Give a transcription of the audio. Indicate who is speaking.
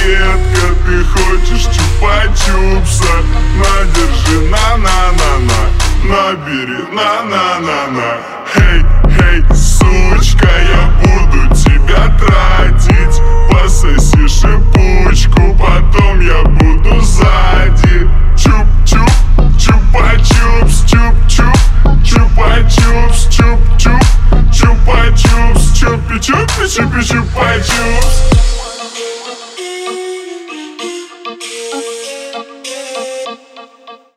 Speaker 1: детка, ты хочешь чупа-чупса? На, держи, на-на-на-на, набери, на-на-на-на. Эй, эй, сучка, я буду тебя тратить. Пососи шипучку, потом я буду сзади. Чуп-чуп, чупа-чупс, чуп-чуп, чупа-чупс, чуп-чуп, чупа-чупс, чупи-чупи, чупи-чупа-чупс.